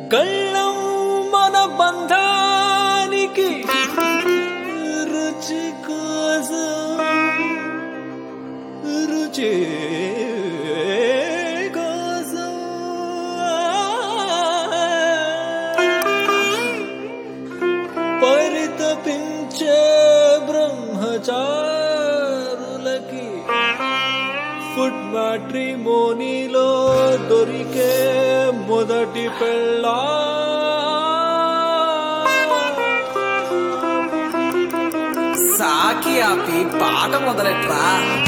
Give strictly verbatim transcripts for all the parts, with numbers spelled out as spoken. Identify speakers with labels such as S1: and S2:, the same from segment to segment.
S1: కళ్ళం మన బంధానికి రుచి కోసం రుచి కోసం పరితపించే బ్రహ్మచారులకి ఫుడ్ మ్యాట్రిమోనీలో దొరికే మొదటి పెళ్ళా
S2: సాకి ఆపి పాట మొదలెట్రా.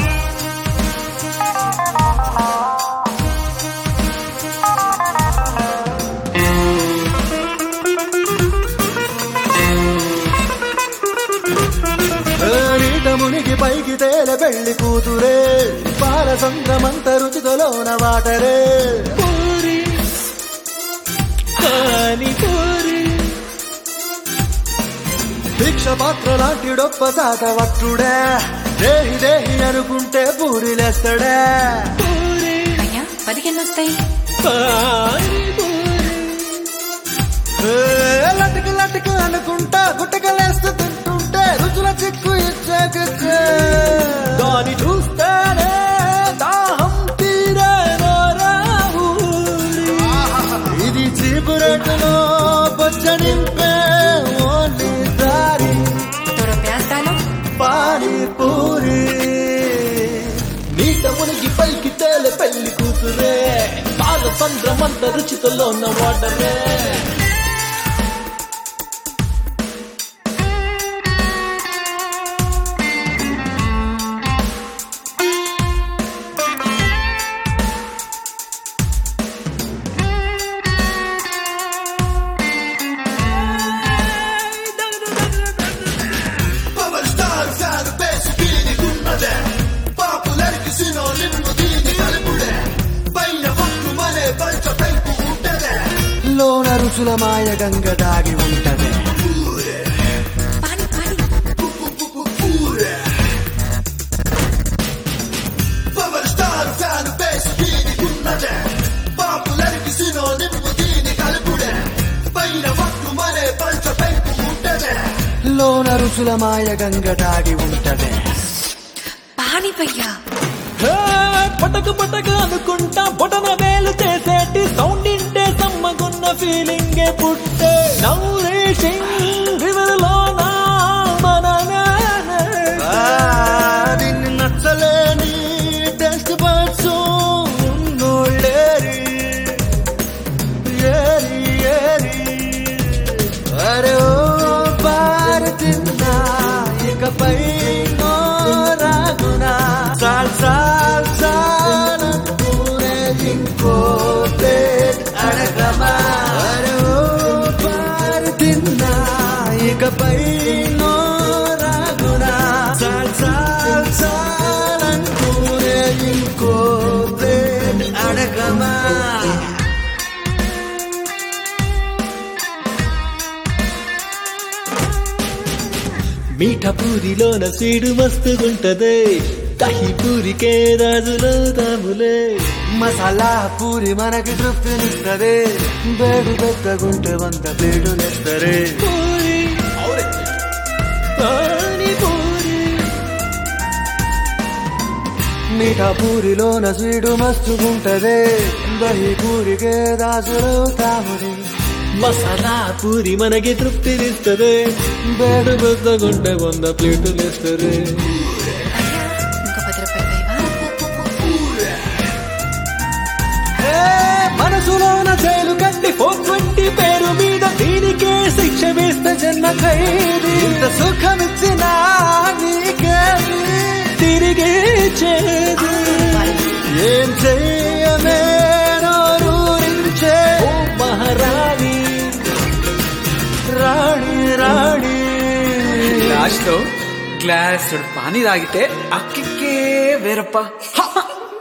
S3: మునికి పైకి తేల పెళ్లి కూతురే పాల సంద్రమంత రుచితలోన వాటరే
S1: పూరి పానీపూరి
S3: భిక్ష పాత్ర లాంటి డొప్ప సాట వట్టుడే దేహి దేహి అనుకుంటే పూరిలేస్తాడే
S1: పూరి
S4: అయ్యా పదిహేను వస్తాయి.
S1: పానీపూరి
S3: లటుకు లటుకు అనుకుంటా గుట్టకలేస్తూ తింటుంటే రుచుల చిక్కు ఇచ్చేకిచ్చే
S1: దాని చూస్తేనే దాహం తీరే ఊరి.
S3: ఇది చీపు రేటులో బొచ్చ నింపే ఓన్లీ దారి
S4: దొరపేస్తాను
S3: పానీపూరి
S1: నీట మునిగి పైకి తేలే పెళ్లి కూతురే పాల సంద్రమంత రుచితలో ఉన్న వాటరే
S3: లోన రుచుల మాయ గంగ దాగి ఉంటది
S4: పాని పాని
S3: లోన రుచుల మాయ గంగ దాగి ఉంటది
S4: పాని పయ్యా.
S1: పటక పటక అనుకుంటా బొటన వేలు చేసేటి సౌండ్ ఇంటే సమ్మగున్న ఫీలింగే పుట్టే నౌరేషింగ్ రివర్లో నా మననే
S3: నిన్ను నచ్చలేని టెస్ట్ బర్డ్స్ ఉన్నోళ్ళేరి ఏరి ఏరి అరే ఓ పారు తిన్నా ఇకపై నో రాగునా సాల్ సాల్ సాల్ పూరే ఇంకో ప్లేట్ అడగమా అరే ఓ పారు తిన్నా ఇకపై నో రాగునా సాల్ సాల్ సాల్ పూరే ఇంకో ప్లేట్ అడగమా
S1: మీఠా పూరిలోన సీడు మస్తుగుంటదే దహి పూరికే రాజులో తాములే
S3: మసాలా పూరి మనకి తృప్తినిస్తదే బేడు పెద్దగుంటే వంద బేడులేస్తరే
S1: పూరి పానీపూరి
S3: మీఠా పూరిలోన స్వీడు మస్తుగుంటదే దహి పూరికే దాసులు తాముడి
S1: మసాలా పూరి మనకి తృప్తినిస్తదే బేడు పెద్దగుంటే వంద ప్లేటులు ఇస్తరే
S4: అయ్యా ఇంకో పది రూపాయలు పైవా.
S1: మనసులోన జైలు కట్టి ఫోర్ ట్వంటీ పేరు మీద దీనికే శిక్ష వేస్తే జన్మ ఖైదీ
S3: ఇంత సుఖమిచ్చిన నీకేమి
S1: తిరిగి చేదు
S3: ఏం చెయ్యమే నోరూరించే
S1: ఓ మహారాణి
S3: రాణి రాణి
S2: లాస్ట్ లో గ్లాస్ పానీ తాగితే అక్కికే వేరప్ప.